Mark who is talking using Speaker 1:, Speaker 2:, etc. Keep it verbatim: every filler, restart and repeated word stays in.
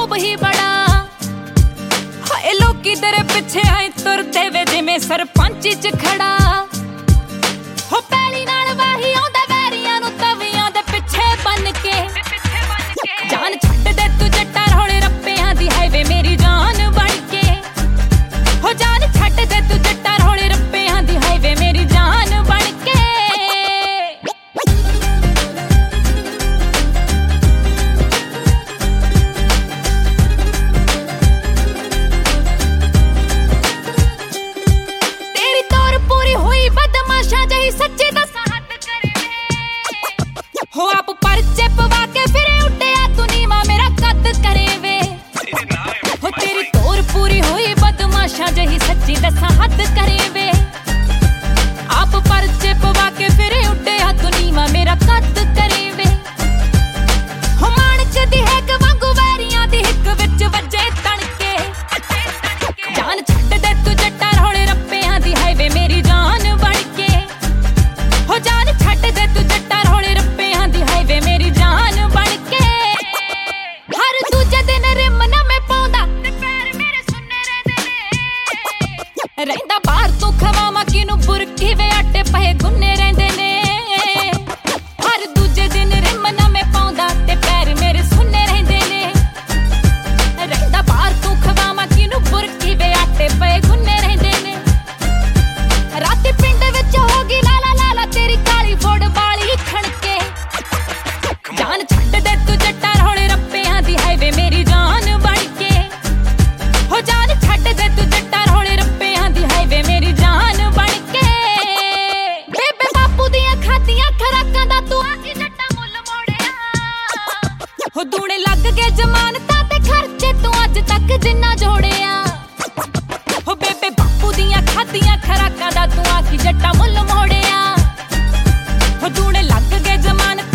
Speaker 1: ਖੌਬ ਹੀ ਬੜਾ ਹਾਏ ਲੋਕੀ ਤੇਰੇ ਪਿੱਛੇ ਆਏ ਤੁਰਦੇ ਵੇ ਜਿਵੇਂ ਸਰਪੰਚ ਚ ਖੜਾ ਹੋ ਪੈਲੀ ਨਾਲ ਵਾਹੀ ਆਉਂਦਾ ਵੈਰੀਆਂ ਨੂੰ ਤਵੀਆਂ ਦੇ ਪਿੱਛੇ ਬੰਨ ਕੇ ਜਾਨ ਛੱਡ ਦੇ ਤੂੰ ਜੱਟਾਂ ਰੋਲੇ ਰੱਪਿਆਂ ਦੀ ਹਾਈਵੇ ਮੇਰੀ ਜਾਨ ਬਣ ਕੇ ਹੋ ਜਾਨ ਛੱਡ ਦੇ ਤੂੰ ਜੱਟਾਂ ਰੋਲੇ ਰੱਪਿਆਂ ਦੀ ਹਾਈਵੇ ਮੇਰੀ ਜਾਨ ਬਣ ਕੇ ਤੇਰੀ ਤੋਰ ਪੂਰੀ ਹੋਈ ਬਦਮਾਸ਼ਾਂ ਜਹੀ ਸੱਚੀ ਦੱਸਾਂ ਹੱਦ ਕਰੇ ਹੋ ਆਪ ਪਰਚੇ ਪਵਾ ਕੇ ਫਿਰੇ ਉੱਡਿਆ ਤੂੰ ਨੀਵਾਂ ਮੇਰਾ ਕੱਦ ਕਰੇ ਵੇ ਹੋ ਤੇਰੀ ਤੋਰ ਪੂਰੀ ਹੋਈ ਬਦਮਾਸ਼ਾਂ ਜਹੀ ਸੱਚੀ ਦੱਸਾਂ ਹੱਦ ਕਰੇ ਵੇ ਆਪ ਪਰਚੇ ਪਵਾ ਕੇ ਫਿਰੇ ਉੱਡਿਆ ਤੂੰ ਨੀਵਾਂ ਮੇਰਾ ਕੱਦ ਕਰੇ ਵੇ ਹੋ ਮਾਣਕ ਦੀ ਹੈਕ ਵਾਂਗੂ ਵੈਰੀਆਂ ਦੀ ਹਿੱਕ ਵਿੱਚ ਵੱਜੇ ਤਣਕੇ ਜਾਨ ਛੱਡ ਦੇ ਤੂੰ ਜੱਟਾਂ ਰੋਲੇ ਰੱਪਿਆਂ ਦੀ ਹਾਈਵੇ ਮੇਰੀ ਜਾਨ ਬਣ ਕੇ ਹੋ ਜਾਨ ਛੱਡ ਦੇ ਤੂੰ ਜੱਟਾਂ ਰੋਲੇ ਰੱਪਿਆਂ ਦੀ ਹਾਈਵੇ ਮੇਰੀ ਜਾਨ ਬਣ ਕੇ ਹਰ ਦੂਜੇ ਦਿਨ ਰਿਮ ਨਾ ਮੈਂ ਪਾਉਂਦਾ ਤੇ ਪੈਰ ਮੇਰੇ ਸੁੰਨੇ ਰਹਿੰਦੇ ਨੇ ਰਹਿੰਦਾ ਬਾਹਰ ਤੂੰ ਖਵਾਵਾਂ ਕਿਨੂੰ ਬੁਰਕੀ ਵੇ ਆਟੇ ਪਏ ਗੁੰਨੇ ਰਹਿੰਦੇ ਨੇ ਹਰ ਦੂਜੇ ਦਿਨ ਰਿਮ ਨਾ ਮੈਂ ਪਾਉਂਦਾ ਤੇ ਪੈਰ ਮੇਰੇ ਸੁੰਨੇ ਰਹਿੰਦੇ ਨੇ ਰਹਿੰਦਾ ਬਾਹਰ ਤੂੰ ਖਵਾਵਾਂ ਕਿਨੂੰ ਬੁਰਕੀ ਵੇ ਆਟੇ ਪਏ ਗੁੰਨੇ ਰਹਿੰਦੇ ਨੇ ਰਾਤੀ ਪਿੰਡ ਵਿੱਚ ਹੋ ਗਈ ਲਾਲਾ ਲਾਲਾ ਤੇਰੀ ਕਾਲੀ ਫੋੜ ਵਾਲੀ ਖਣਕੇ ਜਾਨ ਛੱਡ ਦੇ ਤੂੰ ਜੱਟਾਂ ਰੋਲੇ ਰੱਪਿਆਂ ਦੀ ਹਾਈਵੇ ਮੇਰੀ ਜਾਨ ਬਣ ਕੇ ਹੋ ਜਾਨ ਛੱਡ ਦੇ ਤੂੰ ਜੱਟਾਂ ਰੋਲੇ ਰੱਪਿਆਂ ਦੀ ਹਾਈਵੇ ਮੇਰੀ ਜਾਨ ਬਣ ਕੇ ਬੇਬੇ ਬਾਪੂ ਦੀਆਂ ਖਾਦੀਆਂ ਖਰਾਕਾਂ ਦਾ ਤੂੰ ਆਖੀ ਜੱਟਾਂ ਮੁੱਲ ਮੋੜਿਆ ਹੋ ਦੂਣੇ ਲੱਗ ਗਏ ਜ਼ਮਾਨਤਾਂ ਤੇ ਖਰਚੇ ਤੂੰ ਅੱਜ ਤੱਕ ਜਿੰਨਾ ਜੋੜਿਆ ਹੋ ਬੇਬੇ ਬਾਪੂ ਦੀਆਂ ਖਾਦੀਆਂ ਖਰਾਕਾਂ ਦਾ ਤੂੰ ਆਖੀ ਜੱਟਾਂ ਮੁੱਲ ਮੋੜਿਆ ਹੋ ਦੂਣੇ ਲੱਗ ਗਏ ਜ਼ਮਾਨਤਾਂ